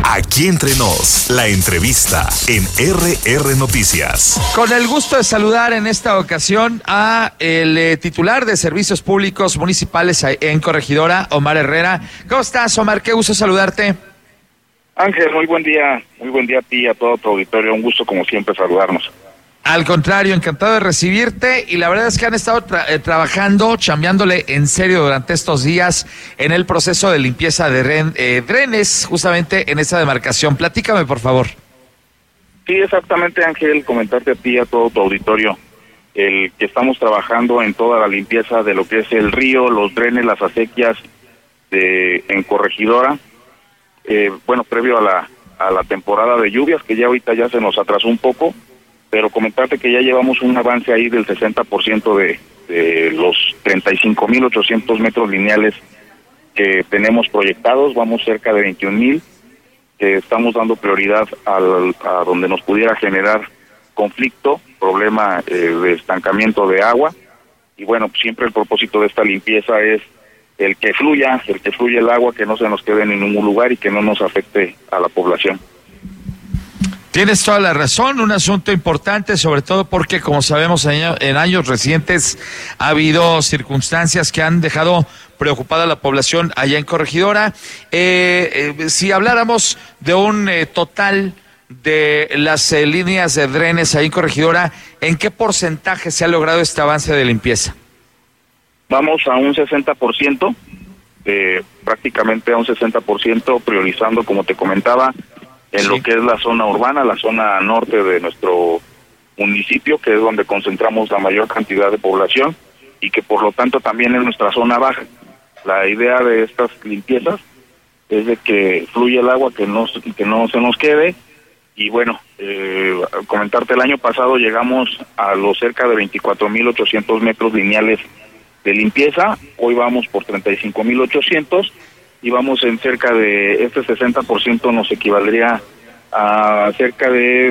Aquí entre nos, la entrevista en RR Noticias. Con el gusto de saludar en esta ocasión a el titular de Servicios Públicos Municipales en Corregidora, Omar Herrera. ¿Cómo estás, Omar? Qué gusto saludarte. Ángel, muy buen día a ti y a todo tu auditorio. Un gusto, como siempre, saludarnos. Al contrario, encantado de recibirte, y la verdad es que han estado trabajando, chambeándole en serio durante estos días en el proceso de limpieza de drenes, justamente en esa demarcación. Platícame, por favor. Sí, exactamente, Ángel, comentarte a ti y a todo tu auditorio, el que estamos trabajando en toda la limpieza de lo que es el río, los drenes, las acequias en Corregidora, previo a la temporada de lluvias, que ya ahorita ya se nos atrasó un poco, pero comentarte que ya llevamos un avance ahí del 60% de los 35,800 metros lineales que tenemos proyectados. Vamos cerca de 21,000, que estamos dando prioridad a donde nos pudiera generar conflicto, problema de estancamiento de agua. Y bueno, siempre el propósito de esta limpieza es el que fluya el agua, que no se nos quede en ningún lugar y que no nos afecte a la población. Tienes toda la razón, un asunto importante, sobre todo porque, como sabemos, en años recientes ha habido circunstancias que han dejado preocupada a la población allá en Corregidora. Si habláramos de un total de las líneas de drenes ahí en Corregidora, ¿en qué porcentaje se ha logrado este avance de limpieza? Vamos a un 60%, prácticamente a un 60%, priorizando, como te comentaba, en lo que es la zona urbana, la zona norte de nuestro municipio, que es donde concentramos la mayor cantidad de población y que por lo tanto también es nuestra zona baja. La idea de estas limpiezas es de que fluya el agua, que no se nos quede. Y bueno, comentarte, el año pasado llegamos a los cerca de 24,800 metros lineales de limpieza. Hoy vamos por 35,800 y vamos en cerca de este 60%, nos equivaldría a cerca de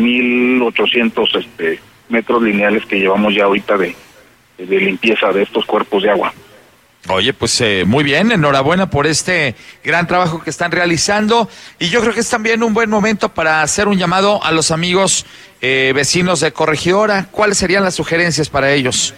20,800 metros lineales que llevamos ya ahorita de limpieza de estos cuerpos de agua. Oye, pues muy bien, enhorabuena por este gran trabajo que están realizando, y yo creo que es también un buen momento para hacer un llamado a los amigos vecinos de Corregidora. ¿Cuáles serían las sugerencias para ellos?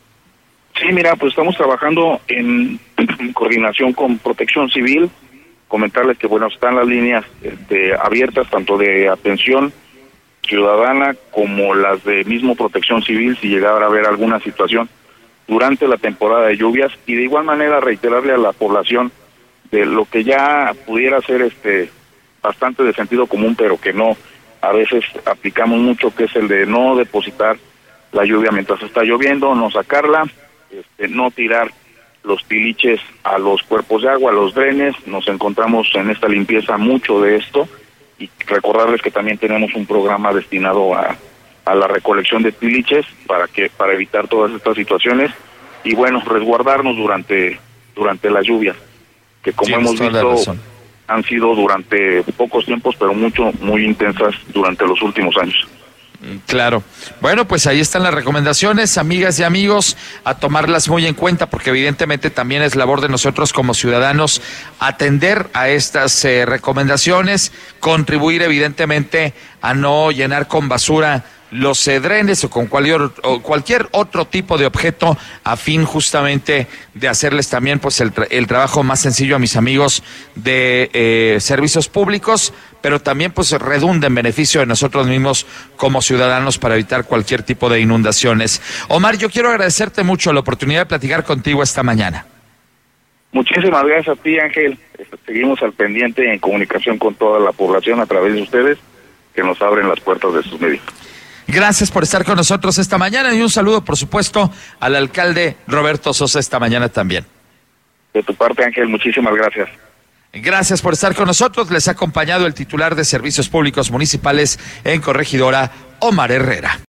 Sí, mira, pues estamos trabajando en coordinación con Protección Civil. Comentarles que, bueno, están las líneas abiertas, tanto de atención ciudadana como las de mismo Protección Civil, si llegara a haber alguna situación durante la temporada de lluvias. Y de igual manera reiterarle a la población de lo que ya pudiera ser bastante de sentido común, pero que no, a veces aplicamos mucho, que es el de no depositar la lluvia mientras está lloviendo, no sacarla, no tirar los tiliches a los cuerpos de agua, a los drenes. Nos encontramos en esta limpieza mucho de esto, y recordarles que también tenemos un programa destinado a la recolección de tiliches para evitar todas estas situaciones y bueno, resguardarnos durante las lluvias, que como hemos visto han sido durante pocos tiempos, pero muy intensas durante los últimos años. Claro. Bueno, pues ahí están las recomendaciones, amigas y amigos, a tomarlas muy en cuenta, porque evidentemente también es labor de nosotros como ciudadanos atender a estas recomendaciones, contribuir evidentemente a no llenar con basura los drenes o con cualquier otro tipo de objeto, a fin justamente de hacerles también pues el trabajo más sencillo a mis amigos de servicios públicos, pero también pues redunda en beneficio de nosotros mismos como ciudadanos para evitar cualquier tipo de inundaciones. Omar, yo quiero agradecerte mucho la oportunidad de platicar contigo esta mañana. Muchísimas gracias a ti, Ángel. Seguimos al pendiente, en comunicación con toda la población a través de ustedes, que nos abren las puertas de sus medios. Gracias por estar con nosotros esta mañana, y un saludo, por supuesto, al alcalde Roberto Sosa esta mañana también. De tu parte, Ángel, muchísimas gracias. Gracias por estar con nosotros. Les ha acompañado el titular de Servicios Públicos Municipales en Corregidora, Omar Herrera.